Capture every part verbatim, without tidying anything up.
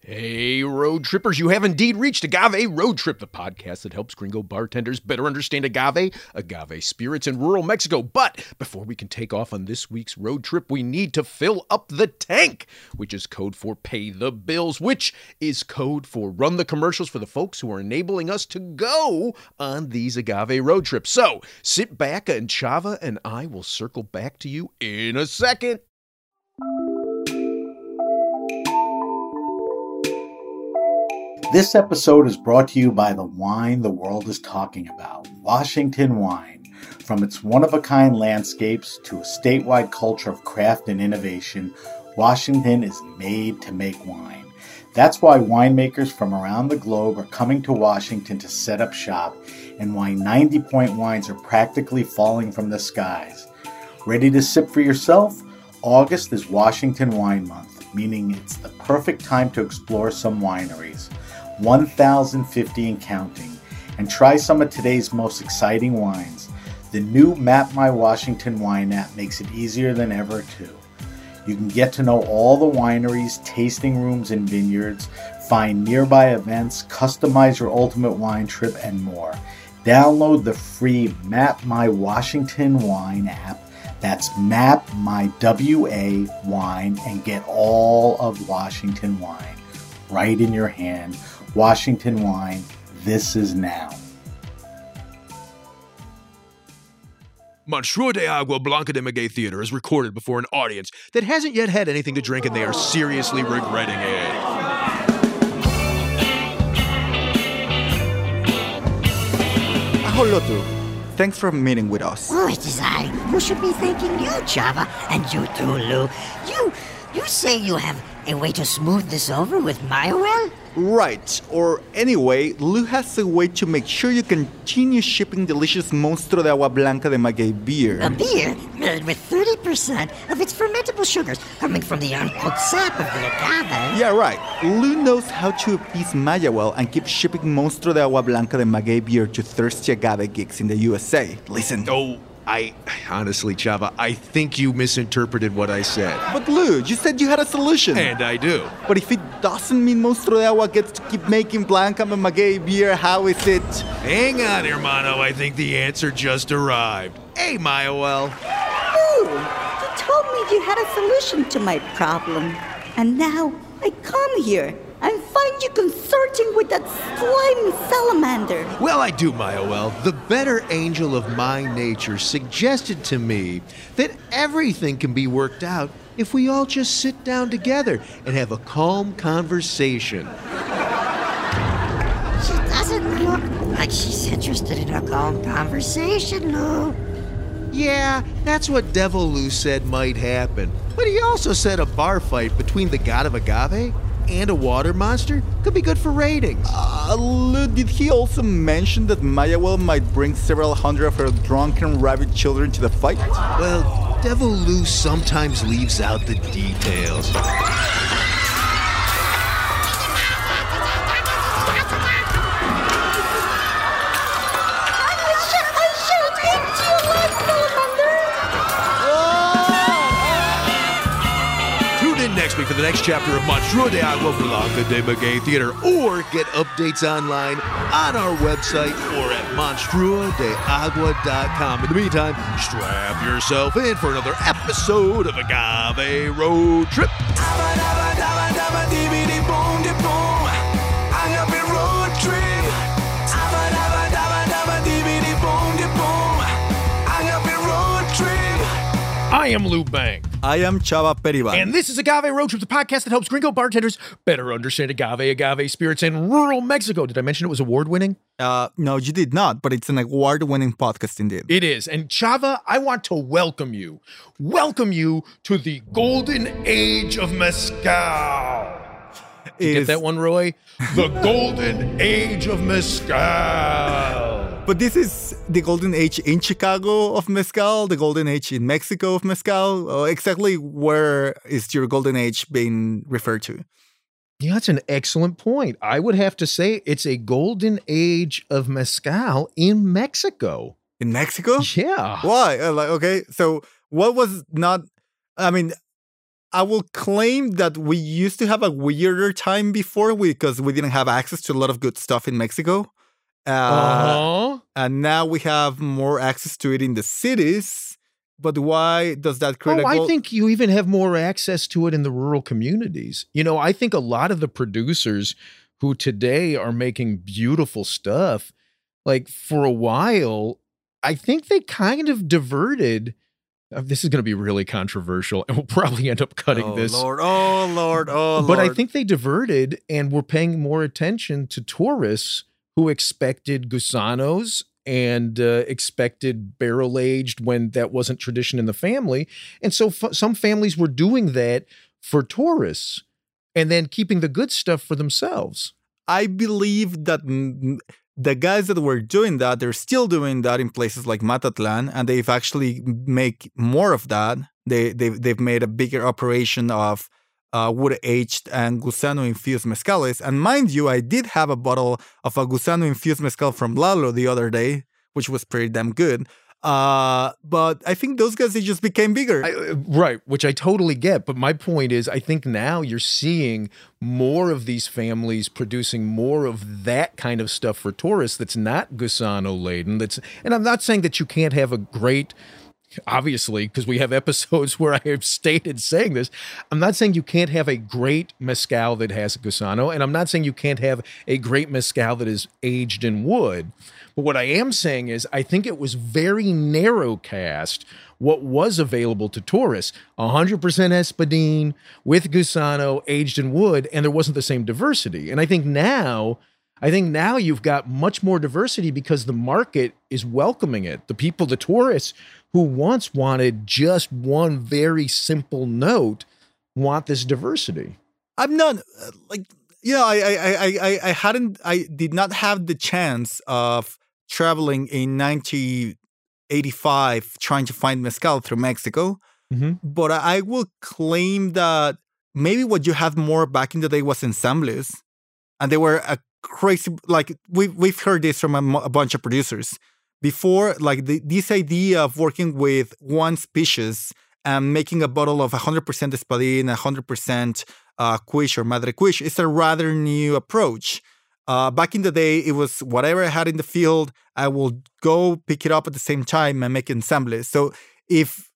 Hey, road trippers, you have indeed reached Agave Road Trip, the podcast that helps gringo bartenders better understand agave, agave spirits in rural Mexico. But before we can take off on this week's road trip, we need to fill up the tank, which is code for pay the bills, which is code for run the commercials for the folks who are enabling us to go on these agave road trips. So sit back and Chava and I will circle back to you in a second. This episode is brought to you by the wine the world is talking about, Washington wine. From its one-of-a-kind landscapes to a statewide culture of craft and innovation, Washington is made to make wine. That's why winemakers from around the globe are coming to Washington to set up shop, and why ninety Point Wines are practically falling from the skies. Ready to sip for yourself? August is Washington Wine Month, meaning it's the perfect time to explore some wineries. one thousand fifty and counting, and try some of today's most exciting wines. The new Map My Washington Wine app makes it easier than ever too. You can get to know all the wineries, tasting rooms, and vineyards, find nearby events, customize your ultimate wine trip, and more. Download the free Map My Washington Wine app. That's Map My W A Wine, and get all of Washington wine right in your hand. Washington wine, this is now. Monstrua de Agua Blanca de Maguey Theater is recorded before an audience that hasn't yet had anything to drink and they are seriously regretting it. Aholotu, thanks for meeting with us. Oh, it is I who should be thanking you, Chava, and you too, Lou. You, you say you have a way to smooth this over with Mayoel? Right, or anyway, Lou has a way to make sure you continue shipping delicious Monstruo de Agua Blanca de Maguey beer. A beer made with thirty percent of its fermentable sugars coming from the uncooked sap of the agave. Yeah, right. Lou knows how to appease Mayoel and keep shipping Monstruo de Agua Blanca de Maguey beer to thirsty agave geeks in the U S A. Listen. Oh, I, honestly, Chava, I think you misinterpreted what I said. But Lou, you said you had a solution. And I do. But if it doesn't mean Monstruo de Agua gets to keep making Blanca de Maguey beer, how is it? Hang on, hermano, I think the answer just arrived. Hey, Mayoel. Lou, you told me you had a solution to my problem. And now I come here and find you consorting with that slimy salamander. Well, I do, Mayoel. The better angel of my nature suggested to me that everything can be worked out if we all just sit down together and have a calm conversation. She doesn't look like she's interested in a calm conversation, Lou. Yeah, that's what Devil Lou said might happen. But he also said a bar fight between the god of agave and a water monster could be good for ratings. Uh, Lou, did he also mention that Mayoel might bring several hundred of her drunken rabbit children to the fight? Well, Devil Lou sometimes leaves out the details. Next week for the next chapter of Monstrua de Agua Blanca de Maguey Theater, or get updates online on our website or at monstrua de agua dot com. In the meantime, strap yourself in for another episode of Agave Road Trip. I am Lou Bang. I am Chava Periban. And this is Agave Road Trip, the podcast that helps gringo bartenders better understand agave, agave spirits in rural Mexico. Did I mention it was award-winning? Uh, no, you did not, but it's an award-winning podcast indeed. It is. And Chava, I want to welcome you. Welcome you to the golden age of mezcal. Did you get that one, Roy? The golden age of mezcal. But this is the golden age in Chicago of mezcal, the golden age in Mexico of mezcal. Uh, exactly where is your golden age being referred to? Yeah, that's an excellent point. I would have to say it's a golden age of mezcal in Mexico. In Mexico? Yeah. Why? Uh, like, okay, so what was not, I mean, I will claim that we used to have a weirder time before because we didn't have access to a lot of good stuff in Mexico. Uh, Uh-huh. And now we have more access to it in the cities. But why does that create Oh, a goal? I think you even have more access to it in the rural communities. You know, I think a lot of the producers who today are making beautiful stuff, like for a while, I think they kind of diverted. Uh, this is going to be really controversial, and we'll probably end up cutting oh, this. Lord, oh, Lord, oh, But Lord. I think they diverted and were paying more attention to tourists who expected gusanos and uh, expected barrel aged when that wasn't tradition in the family. And so f- some families were doing that for tourists and then keeping the good stuff for themselves. I believe that mm, the guys that were doing that, they're still doing that in places like Matatlan, and they've actually make more of that. They, they've, they've made a bigger operation of uh, wood-aged and gusano-infused mezcales. And mind you, I did have a bottle of a gusano-infused mezcal from Lalo the other day, which was pretty damn good. Uh, but I think those guys, they just became bigger. I, uh, right, which I totally get. But my point is, I think now you're seeing more of these families producing more of that kind of stuff for tourists that's not gusano laden. That's, and I'm not saying that you can't have a great, obviously, because we have episodes where I have stated saying this. I'm not saying you can't have a great mezcal that has gusano, and I'm not saying you can't have a great mezcal that is aged in wood. But what I am saying is I think it was very narrow cast what was available to tourists. one hundred percent Espadín with gusano aged in wood, and there wasn't the same diversity. And I think now, I think now you've got much more diversity because the market is welcoming it. The people, the tourists who once wanted just one very simple note want this diversity. I'm not uh, like, you know, I, I, I, I, I hadn't, I did not have the chance of traveling in nineteen eighty-five trying to find mezcal through Mexico. Mm-hmm. But I will claim that maybe what you had more back in the day was ensembles. And they were a crazy, like we, we've heard this from a, a bunch of producers. Before, like the, this idea of working with one species and making a bottle of one hundred percent Espadín, one hundred percent uh, Cuix or Madre Cuix is a rather new approach. Uh, back in the day, it was whatever I had in the field, I will go pick it up at the same time and make ensembles. So if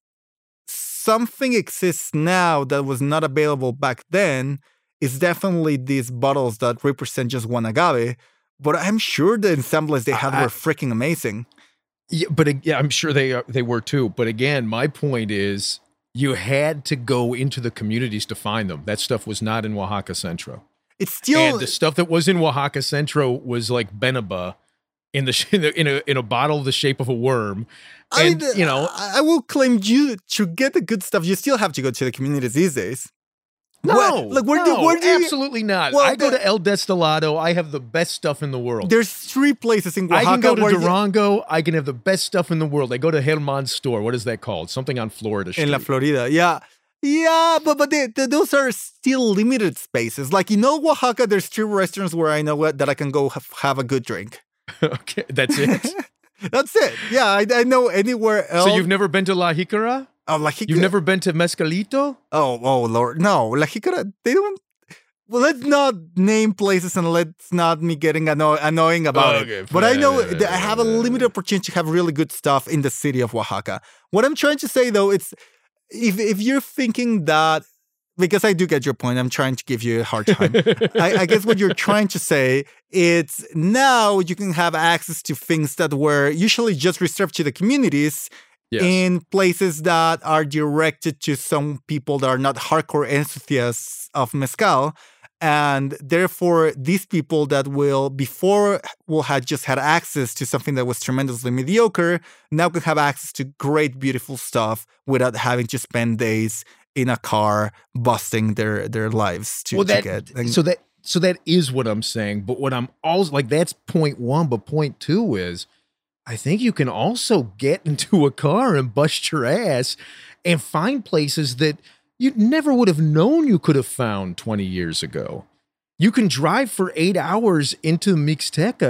something exists now that was not available back then, it's definitely these bottles that represent just one agave. But I'm sure the ensembles they had I, were freaking amazing. Yeah, but yeah, I'm sure they are, they were too. But again, my point is you had to go into the communities to find them. That stuff was not in Oaxaca Centro. It's still, and the stuff that was in Oaxaca Centro was like Benaba in the in a in a, in a bottle the shape of a worm. And I mean, you know, I, I will claim you to get the good stuff. You still have to go to the communities these days. no, Where, like where no, do where do you, absolutely not. Well, I go the- to El Destilado. I have the best stuff in the world. There's three places in I Oaxaca can go to where you- Durango. I can have the best stuff in the world. I go to Herman's store. What is that called? Something on Florida Street. in La Florida. Yeah. Yeah, but but they, they, those are still limited spaces. Like, you know, Oaxaca, there's two restaurants where I know what, that I can go have, have a good drink. Okay, that's it. That's it. Yeah, I, I know anywhere else. So you've never been to La Jicara? Oh, La Jicara. You've never been to Mezcalito? Oh, oh, Lord. No, La Jicara, they don't. Well, let's not name places and let's not me getting anno- annoying about Okay, it. But I know fine. that I have a limited opportunity to have really good stuff in the city of Oaxaca. What I'm trying to say, though, it's if if you're thinking that, because I do get your point, I'm trying to give you a hard time. I, I guess what you're trying to say, it's now you can have access to things that were usually just reserved to the communities Yes. in places that are directed to some people that are not hardcore enthusiasts of mezcal. And therefore, these people that will before will had just had access to something that was tremendously mediocre now can have access to great, beautiful stuff without having to spend days in a car busting their their lives to, well, to that, get. And so that so that is what I'm saying. But what I'm also like, that's point one. But point two is, I think you can also get into a car and bust your ass and find places that you never would have known you could have found twenty years ago. You can drive for eight hours into Mixteca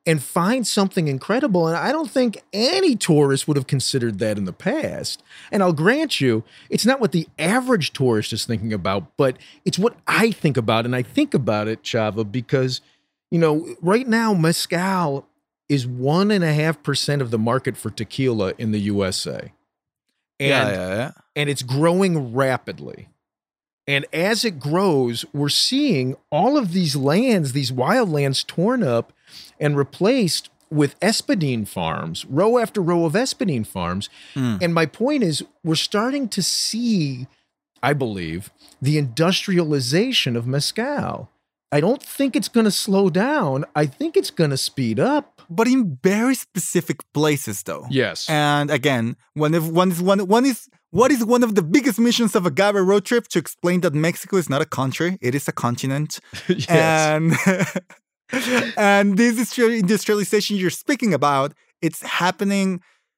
and find something incredible. And I don't think any tourist would have considered that in the past. And I'll grant you, it's not what the average tourist is thinking about, but it's what I think about. And I think about it, Chava, because, you know, right now, mezcal is one and a half percent of the market for tequila in the U S A. And, yeah, yeah, yeah. and it's growing rapidly. And as it grows, we're seeing all of these lands, these wild lands torn up and replaced with espadine farms, row after row of espadine farms. Mm. And my point is, we're starting to see, I believe, the industrialization of mezcal. I don't think it's going to slow down. I think it's going to speed up. But in very specific places, though. Yes. And again, one of one is one one is what is one of the biggest missions of Agave Road Trip to explain that Mexico is not a country; it is a continent. Yes. And and this industrialization you're speaking about, it's happening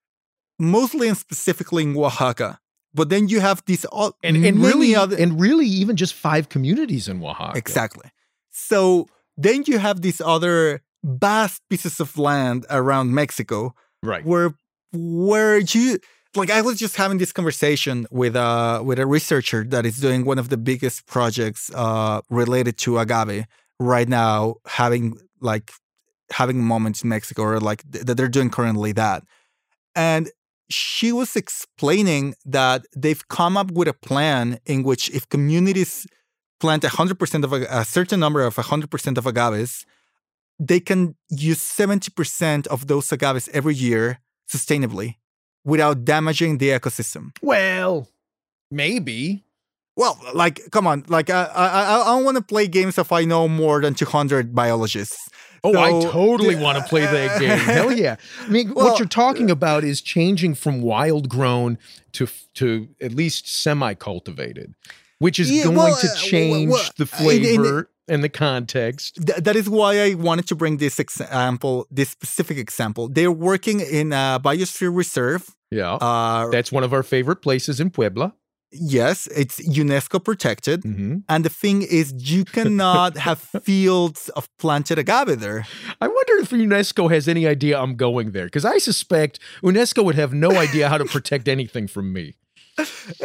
mostly and specifically in Oaxaca. But then you have these all and, and many really other and really even just five communities in Oaxaca. Exactly. So then you have these other vast pieces of land around Mexico, right? Where, where you like, I was just having this conversation with a with a researcher that is doing one of the biggest projects uh, related to agave right now, having like having moments in Mexico, or like th- that they're doing currently that, and she was explaining that they've come up with a plan in which if communities plant one hundred percent of a, a certain number of one hundred percent of agaves, they can use seventy percent of those agaves every year sustainably without damaging the ecosystem. Well, maybe. Well, like, come on. Like, I I, I don't want to play games if I know more than two hundred biologists. Oh, so, I totally uh, want to play that game. Hell yeah. I mean, well, what you're talking about is changing from wild grown to, to at least semi-cultivated, which is yeah, going well, to change well, well, the flavor in, in, and the context. Th- that is why I wanted to bring this example, this specific example. They're working in a biosphere reserve. Yeah, uh, that's one of our favorite places in Puebla. Yes, it's UNESCO protected. Mm-hmm. And the thing is, you cannot have fields of planted agave there. I wonder if UNESCO has any idea I'm going there, because I suspect UNESCO would have no idea how to protect anything from me. Uh,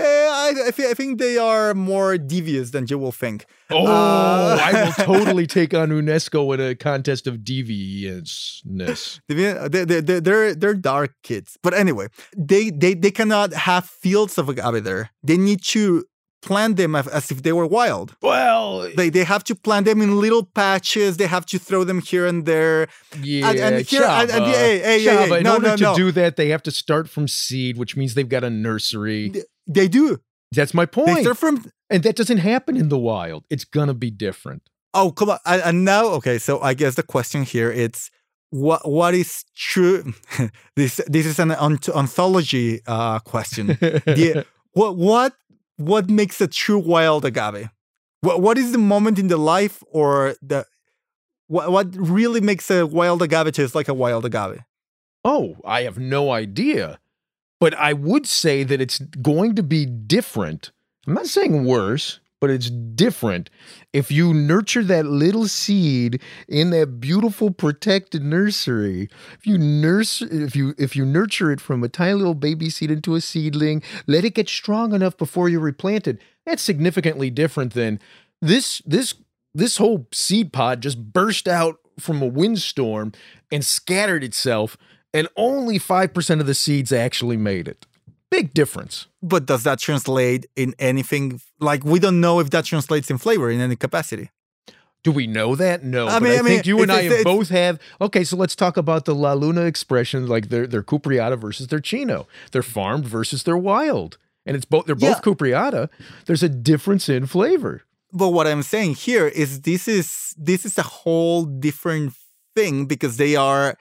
I, I, th- I think they are more devious than you will think. Oh, uh, I will totally take on UNESCO in a contest of deviousness. They, they, they, they're they're dark kids, but anyway, they they they cannot have fields of agave there. They need to plant them as, as if they were wild. Well, they they have to plant them in little patches. They have to throw them here and there. Yeah, and, and here, Chava, and, and, hey, hey, Chava, hey, hey, in no, order no, to no. do that, they have to start from seed, which means they've got a nursery. They, they do. That's my point. They start from, and that doesn't happen in the wild. It's gonna be different. Oh, come on! And, and now, okay. So I guess the question here is, what what is true? this this is an ont- ontology uh, question. the, what what what makes a true wild agave? What what is the moment in the life, or the what what really makes a wild agave taste like a wild agave? Oh, I have no idea. But I would say that it's going to be different. I'm not saying worse, but it's different if you nurture that little seed in that beautiful protected nursery. If you nurse, if you if you nurture it from a tiny little baby seed into a seedling, let it get strong enough before you replant it. That's significantly different than this this this whole seed pod just burst out from a windstorm and scattered itself, and only five percent of the seeds actually made it. Big difference. But does that translate in anything? Like, we don't know if that translates in flavor in any capacity. Do we know that? No. I but mean, I, I mean, think you and I it's, have it's, both have. Okay, so let's talk about the La Luna expressions, like their their Cupriata versus their Chino. They're farmed versus they're wild. And it's both they're both yeah. Cupriata. There's a difference in flavor. But what I'm saying here is this is this is a whole different thing, because they are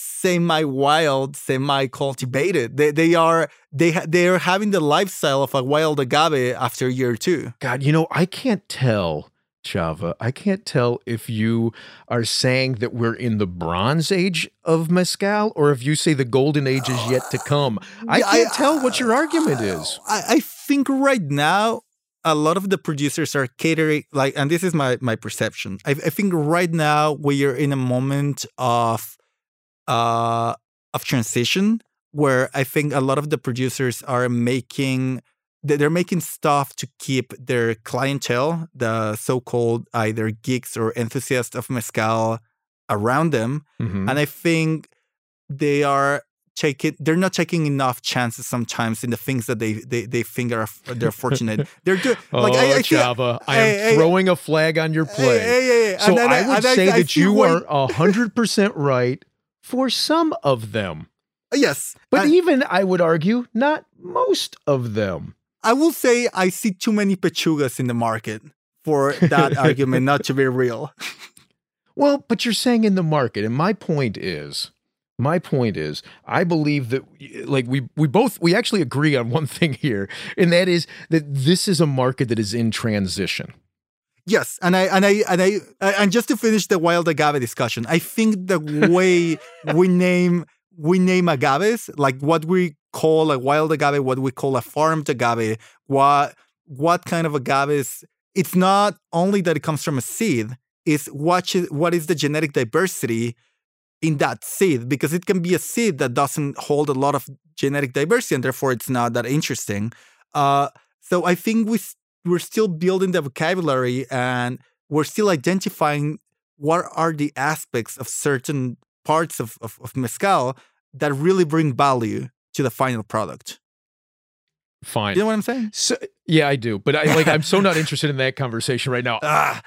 semi-wild, semi-cultivated. They they are they ha- they are having the lifestyle of a wild agave after year two. God, you know, I can't tell, Chava. I can't tell if you are saying that we're in the Bronze Age of mezcal, or if you say the Golden Age is yet to come. I can't I, tell what your argument is. I, I think right now a lot of the producers are catering, like, and this is my my perception. I, I think right now we are in a moment of uh, of transition, where I think a lot of the producers are making they're making stuff to keep their clientele, the so-called either geeks or enthusiasts of mezcal, around them. Mm-hmm. And I think they are taking they're not taking enough chances sometimes in the things that they they, they think are they're fortunate. They're doing like oh, I, I Chava, I am hey, throwing hey, a flag on your play. Hey, hey, hey. So then, I would say I, I, that I you way... are a hundred percent right for some of them. Yes, but I, even I would argue not most of them. I will say I see too many pechugas in the market for that argument not to be real. Well, but you're saying in the market, and my point is, my point is, I believe that, like, we we both, we actually agree on one thing here, and that is that this is a market that is in transition. Yes, and I and I and I and just to finish the wild agave discussion, I think the way we name we name agaves, like what we call a wild agave, what we call a farmed agave, what what kind of agaves, it's not only that it comes from a seed, it's what is, what is the genetic diversity in that seed, because it can be a seed that doesn't hold a lot of genetic diversity and therefore it's not that interesting. Uh, so I think we, we're still building the vocabulary and we're still identifying what are the aspects of certain parts of, of, of mezcal that really bring value to the final product. Fine. You know what I'm saying? So, yeah, I do. But I like I'm so not interested in that conversation right now. Ah.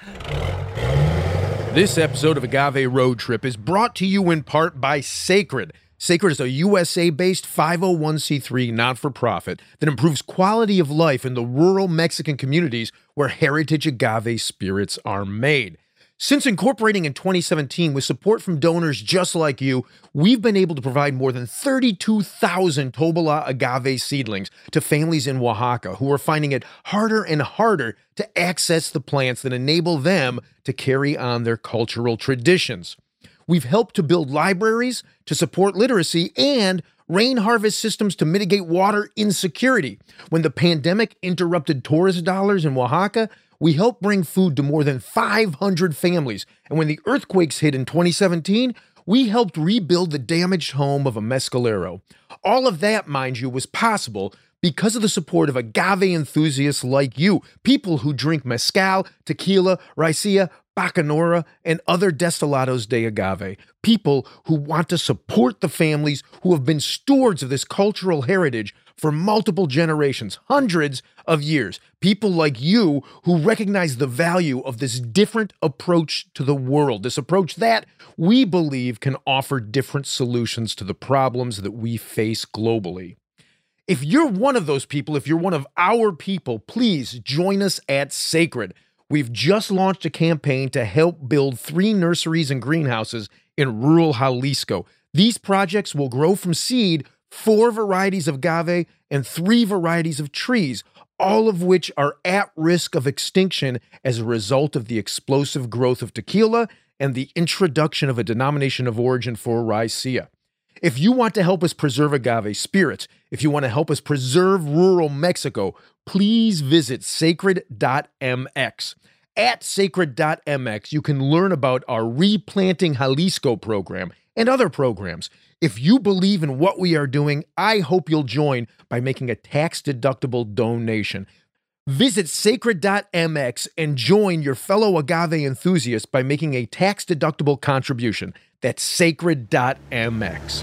This episode of Agave Road Trip is brought to you in part by Sacred. Sacred is a U S A-based five oh one c three not-for-profit that improves quality of life in the rural Mexican communities where heritage agave spirits are made. Since incorporating in twenty seventeen with support from donors just like you, we've been able to provide more than thirty-two thousand Tobola agave seedlings to families in Oaxaca who are finding it harder and harder to access the plants that enable them to carry on their cultural traditions. We've helped to build libraries to support literacy and rain harvest systems to mitigate water insecurity. When the pandemic interrupted tourist dollars in Oaxaca, we helped bring food to more than five hundred families. And when the earthquakes hit in twenty seventeen, we helped rebuild the damaged home of a mezcalero. All of that, mind you, was possible because of the support of agave enthusiasts like you, people who drink mezcal, tequila, raicilla, bacanora, and other destilados de agave, people who want to support the families who have been stewards of this cultural heritage for multiple generations, hundreds of years, people like you who recognize the value of this different approach to the world, this approach that we believe can offer different solutions to the problems that we face globally. If you're one of those people, if you're one of our people, please join us at Sacred. We've just launched a campaign to help build three nurseries and greenhouses in rural Jalisco. These projects will grow from seed four varieties of agave and three varieties of trees, all of which are at risk of extinction as a result of the explosive growth of tequila and the introduction of a denomination of origin for raicilla. If you want to help us preserve agave spirits, if you want to help us preserve rural Mexico, please visit sacred dot m x. At sacred dot m x, you can learn about our Replanting Jalisco program and other programs. If you believe in what we are doing, I hope you'll join by making a tax-deductible donation. Visit sacred dot m x and join your fellow agave enthusiasts by making a tax-deductible contribution. That's sacred dot m x.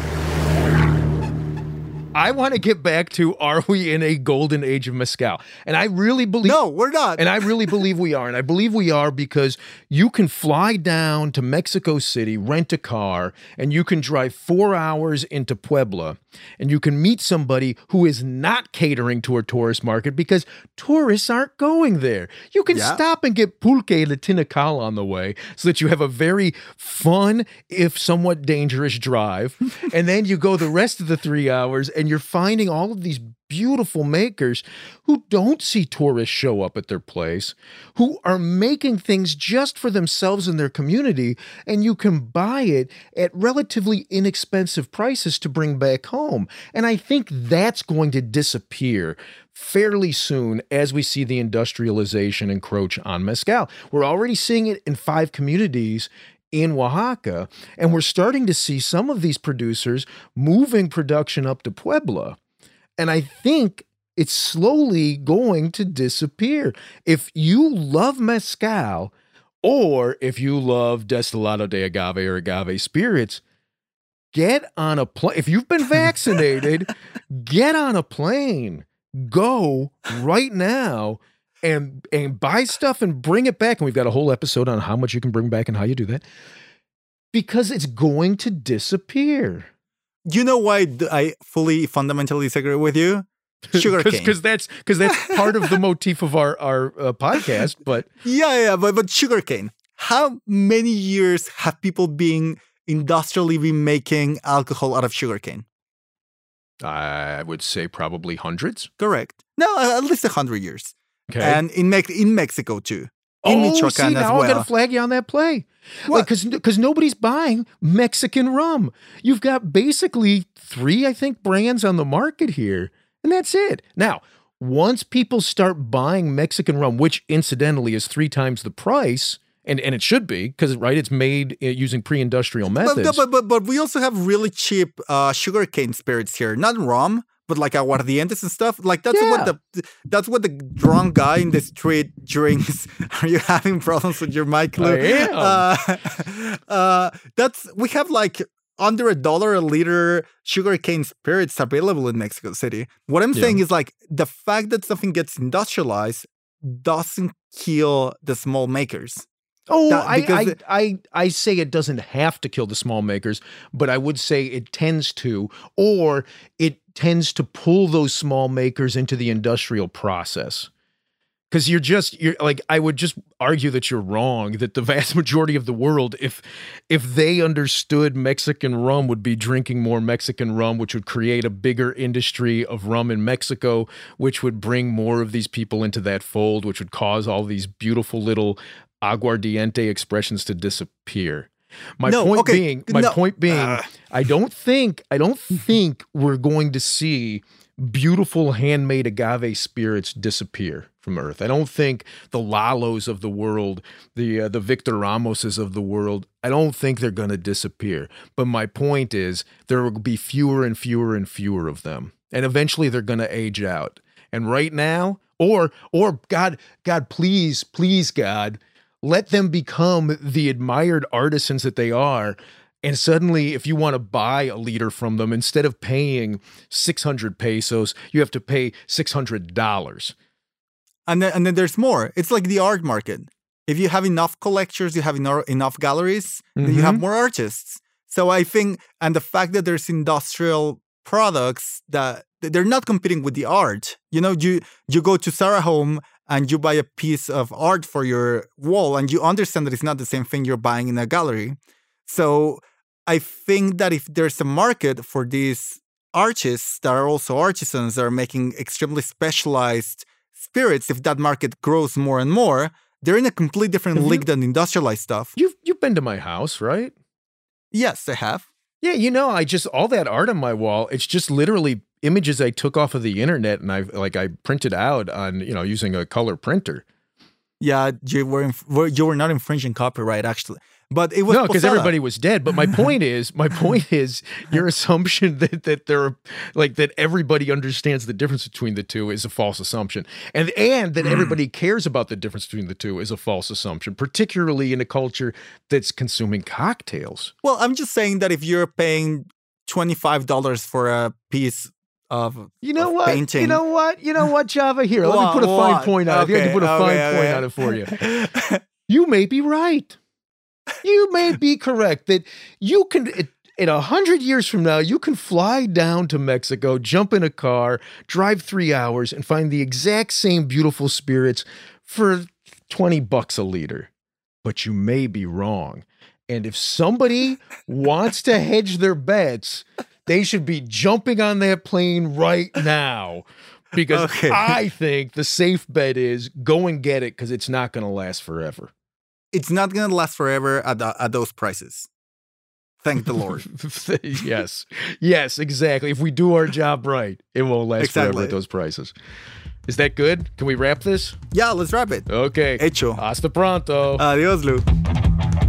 I want to get back to, are we in a golden age of mezcal? And I really believe... No, we're not. And I really believe we are. And I believe we are because you can fly down to Mexico City, rent a car, and you can drive four hours into Puebla, and you can meet somebody who is not catering to a tourist market because tourists aren't going there. You can yeah. stop and get pulque de Tinacal on the way so that you have a very fun, if somewhat dangerous drive. And then you go the rest of the three hours and you're finding all of these beautiful makers who don't see tourists show up at their place, who are making things just for themselves and their community, and you can buy it at relatively inexpensive prices to bring back home. And I think that's going to disappear fairly soon as we see the industrialization encroach on mezcal. We're already seeing it in five communities in Oaxaca. And we're starting to see some of these producers moving production up to Puebla. And I think it's slowly going to disappear. If you love mezcal, or if you love Destilado de Agave or agave spirits, get on a plane. If you've been vaccinated, get on a plane. Go right now and and buy stuff and bring it back. And we've got a whole episode on how much you can bring back and how you do that. Because it's going to disappear. You know why I fully, fundamentally disagree with you? Sugarcane. Because that's because that's part of the motif of our our uh, podcast. But yeah, yeah, but but sugarcane. How many years have people been industrially been making alcohol out of sugarcane? I would say probably hundreds. Correct. No, at least a hundred years. Okay. And in Me- in Mexico too. In oh, Michoacan see, as now well. I'm gonna flag you on that play. Because like, because nobody's buying Mexican rum. You've got basically three, I think, brands on the market here. And that's it. Now, once people start buying Mexican rum, which incidentally is three times the price, and, and it should be, because, right, it's made using pre-industrial methods. But, but, but, but we also have really cheap uh, sugarcane spirits here. Not rum, but like aguardientes and stuff. Like, that's yeah. what the that's what the drunk guy in the street drinks. Are you having problems with your mic, Lou? I am. Uh, uh, that's, we have like under a dollar a liter sugarcane spirits available in Mexico City. What I'm yeah. saying is like the fact that something gets industrialized doesn't kill the small makers. Oh, that, I, I, it, I, I say it doesn't have to kill the small makers, but I would say it tends to, or it tends to pull those small makers into the industrial process. Because you're just, you're like, I would just argue that you're wrong, that the vast majority of the world, if if they understood Mexican rum, would be drinking more Mexican rum, which would create a bigger industry of rum in Mexico, which would bring more of these people into that fold, which would cause all these beautiful little aguardiente expressions to disappear. My no, point okay. being, my no. point being, uh. I don't think, I don't think we're going to see beautiful handmade agave spirits disappear from Earth. I don't think the Lalos of the world, the uh, the Victor Ramoses of the world, I don't think they're going to disappear. But my point is there will be fewer and fewer and fewer of them. And eventually they're going to age out. And right now, or or God, God, please, please, God, let them become the admired artisans that they are. And suddenly, if you want to buy a liter from them, instead of paying six hundred pesos, you have to pay six hundred dollars. And then, and then there's more. It's like the art market. If you have enough collectors, you have enough, enough galleries, mm-hmm. then you have more artists. So I think, and the fact that there's industrial products that they're not competing with the art. You know, you you go to Sarah Home and you buy a piece of art for your wall, and you understand that it's not the same thing you're buying in a gallery. So I think that if there's a market for these artists that are also artisans that are making extremely specialized spirits, if that market grows more and more, they're in a completely different have league you, than industrialized stuff. You've you've been to my house, right? Yes, I have. Yeah, you know, I just all that art on my wall, it's just literally images I took off of the internet and I like I printed out on, you know, using a color printer. Yeah, you were inf- you were not infringing copyright actually. But it was no, because Posada. everybody was dead. But my point is, my point is, your assumption that that there, are, like that everybody understands the difference between the two is a false assumption, and and that everybody cares about the difference between the two is a false assumption, particularly in a culture that's consuming cocktails. Well, I'm just saying that if you're paying twenty-five dollars for a piece of you know of what, painting, you know what, you know what, Java, here, let what, me put a what? fine point on okay, it. I have to put a okay, fine okay. point on it for you. You may be right. You may be correct that you can, in a hundred years from now, you can fly down to Mexico, jump in a car, drive three hours, and find the exact same beautiful spirits for twenty bucks a liter. But you may be wrong. And if somebody wants to hedge their bets, they should be jumping on that plane right now. Because okay. I think the safe bet is go and get it because it's not going to last forever. It's not going to last forever at, the, at those prices. Thank the Lord. Yes. Yes, exactly. If we do our job right, it won't last exactly. forever at those prices. Is that good? Can we wrap this? Yeah, let's wrap it. Okay. Hecho. Hasta pronto. Adios, Lou.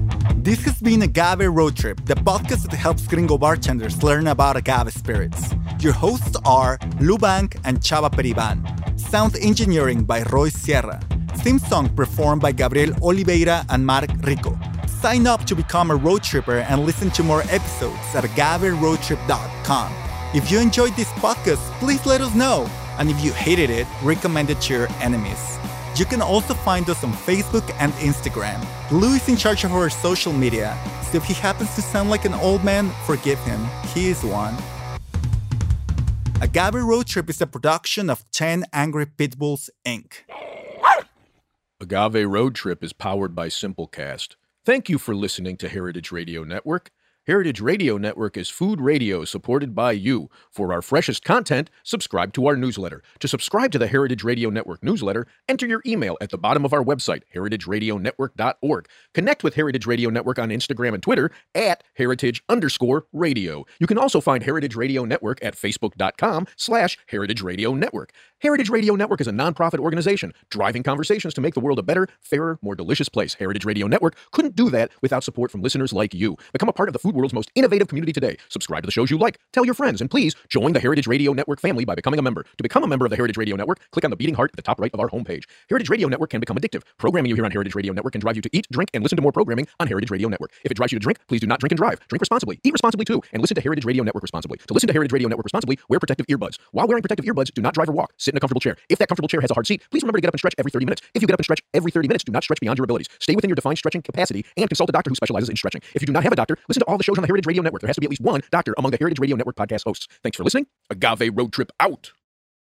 This has been Agave Road Trip, the podcast that helps gringo bartenders learn about agave spirits. Your hosts are Lou Bank and Chava Periban. Sound engineering by Roy Sierra. Theme song performed by Gabriel Oliveira and Mark Rico. Sign up to become a road tripper and listen to more episodes at agave road trip dot com. If you enjoyed this podcast, please let us know. And if you hated it, recommend it to your enemies. You can also find us on Facebook and Instagram. Lou is in charge of our social media, so if he happens to sound like an old man, forgive him. He is one. Agave Road Trip is a production of ten Angry Pitbulls, Incorporated. Agave Road Trip is powered by Simplecast. Thank you for listening to Heritage Radio Network. Heritage Radio Network is food radio supported by you. For our freshest content, subscribe to our newsletter. To subscribe to the Heritage Radio Network newsletter, enter your email at the bottom of our website, heritage radio network dot org. Connect with Heritage Radio Network on Instagram and Twitter at heritage underscore radio. You can also find Heritage Radio Network at facebook.com slash Heritage Radio Network. Heritage Radio Network is a nonprofit organization driving conversations to make the world a better, fairer, more delicious place. Heritage Radio Network couldn't do that without support from listeners like you. Become a part of the food world's most innovative community today. Subscribe to the shows you like, tell your friends, and please join the Heritage Radio Network family by becoming a member. To become a member of the Heritage Radio Network, click on the beating heart at the top right of our homepage. Heritage Radio Network can become addictive. Programming you hear on Heritage Radio Network can drive you to eat, drink, and listen to more programming on Heritage Radio Network. If it drives you to drink, please do not drink and drive. Drink responsibly, eat responsibly too, and listen to Heritage Radio Network responsibly. To listen to Heritage Radio Network responsibly, wear protective earbuds. While wearing protective earbuds, do not drive or walk. Sit in a comfortable chair. If that comfortable chair has a hard seat, please remember to get up and stretch every thirty minutes. If you get up and stretch every thirty minutes, do not stretch beyond your abilities. Stay within your defined stretching capacity and consult a doctor who specializes in stretching. If you do not have a doctor, listen to all the shows on the Heritage Radio Network. There has to be at least one doctor among the Heritage Radio Network podcast hosts. Thanks for listening. Agave Road Trip out.